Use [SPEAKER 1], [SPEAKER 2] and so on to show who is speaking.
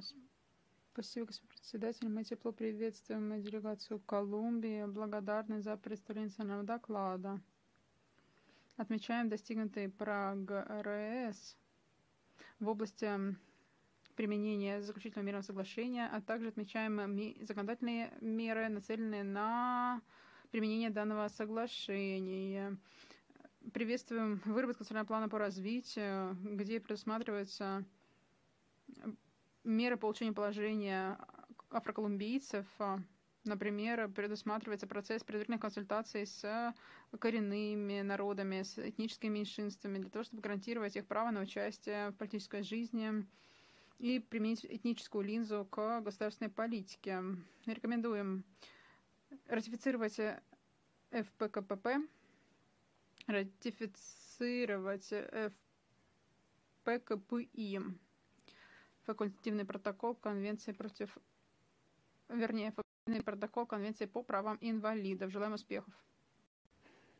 [SPEAKER 1] Спасибо, господин председатель. Мы тепло приветствуем делегацию Колумбии, благодарны за представление национального доклада. Отмечаем достигнутый прогресс в области применения заключительного мирного соглашения, а также отмечаем законодательные меры, нацеленные на применение данного соглашения. Приветствуем выработку национального плана по развитию, где предусматриваются меры по улучшению положения афроколумбийцев. Например, предусматривается процесс предварительных консультаций с коренными народами, с этническими меньшинствами, для того, чтобы гарантировать их право на участие в политической жизни и применить этническую линзу к государственной политике. Рекомендуем ратифицировать ФПКПП, ратифицировать ФПКПИ, факультативный протокол Конвенции факультативный протокол Конвенции по правам инвалидов. Желаем успехов.